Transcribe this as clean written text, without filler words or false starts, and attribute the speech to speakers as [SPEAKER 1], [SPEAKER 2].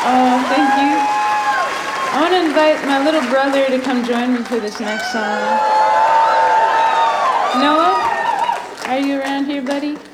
[SPEAKER 1] Oh, thank you. I want to invite my little brother to come join me for this next song. Noah, are you around here, buddy?